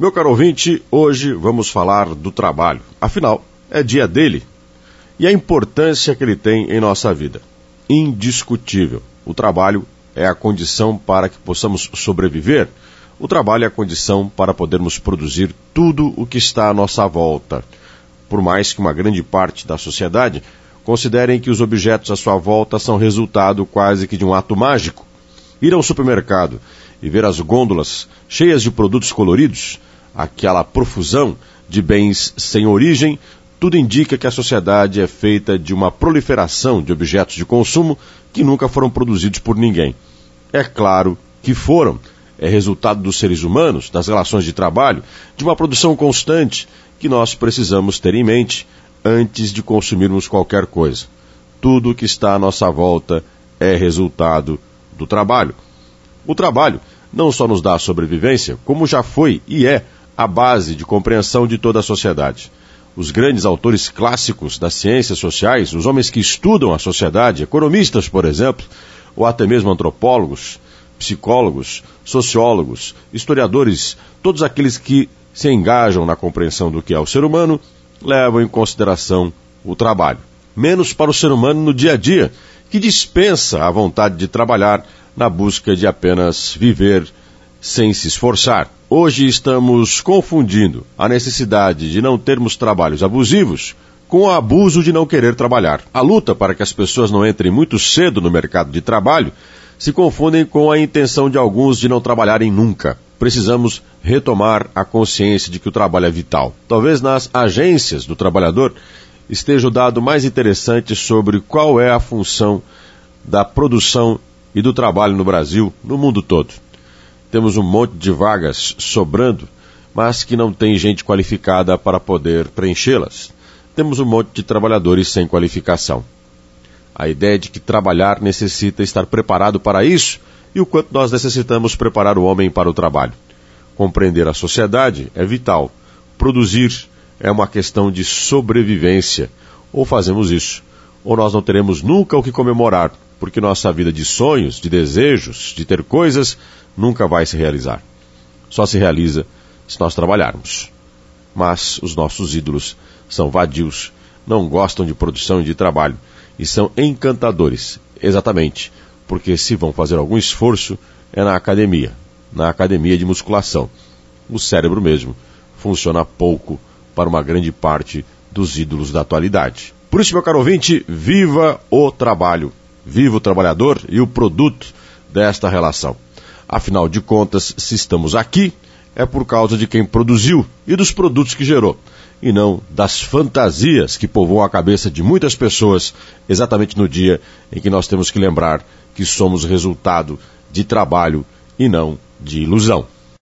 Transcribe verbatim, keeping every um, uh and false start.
Meu caro ouvinte, hoje vamos falar do trabalho. Afinal, é dia dele e a importância que ele tem em nossa vida. Indiscutível. O trabalho é a condição para que possamos sobreviver. O trabalho é a condição para podermos produzir tudo o que está à nossa volta. Por mais que uma grande parte da sociedade considerem que os objetos à sua volta são resultado quase que de um ato mágico. Ir ao supermercado e ver as gôndolas cheias de produtos coloridos, aquela profusão de bens sem origem, tudo indica que a sociedade é feita de uma proliferação de objetos de consumo que nunca foram produzidos por ninguém. É claro que foram. É resultado dos seres humanos, das relações de trabalho, de uma produção constante que nós precisamos ter em mente antes de consumirmos qualquer coisa. Tudo o que está à nossa volta é resultado do trabalho. O trabalho não só nos dá a sobrevivência, como já foi e é a base de compreensão de toda a sociedade. Os grandes autores clássicos das ciências sociais, os homens que estudam a sociedade, economistas, por exemplo, ou até mesmo antropólogos, psicólogos, sociólogos, historiadores, todos aqueles que se engajam na compreensão do que é o ser humano, levam em consideração o trabalho. Menos para o ser humano no dia a dia, que dispensa a vontade de trabalhar na busca de apenas viver sem se esforçar. Hoje estamos confundindo a necessidade de não termos trabalhos abusivos com o abuso de não querer trabalhar. A luta para que as pessoas não entrem muito cedo no mercado de trabalho se confundem com a intenção de alguns de não trabalharem nunca. Precisamos retomar a consciência de que o trabalho é vital. Talvez nas agências do trabalhador esteja o dado mais interessante sobre qual é a função da produção e do trabalho no Brasil, no mundo todo. Temos um monte de vagas sobrando, mas que não tem gente qualificada para poder preenchê-las. Temos um monte de trabalhadores sem qualificação. A ideia de que trabalhar necessita estar preparado para isso e o quanto nós necessitamos preparar o homem para o trabalho. Compreender a sociedade é vital. Produzir é uma questão de sobrevivência. Ou fazemos isso, ou nós não teremos nunca o que comemorar, porque nossa vida de sonhos, de desejos, de ter coisas, nunca vai se realizar. Só se realiza se nós trabalharmos. Mas os nossos ídolos são vadios, não gostam de produção e de trabalho, e são encantadores, exatamente, porque se vão fazer algum esforço, é na academia, na academia de musculação. O cérebro mesmo funciona pouco para uma grande parte dos ídolos da atualidade. Por isso, meu caro ouvinte, viva o trabalho, viva o trabalhador e o produto desta relação. Afinal de contas, se estamos aqui, é por causa de quem produziu e dos produtos que gerou, e não das fantasias que povoam a cabeça de muitas pessoas exatamente no dia em que nós temos que lembrar que somos resultado de trabalho e não de ilusão.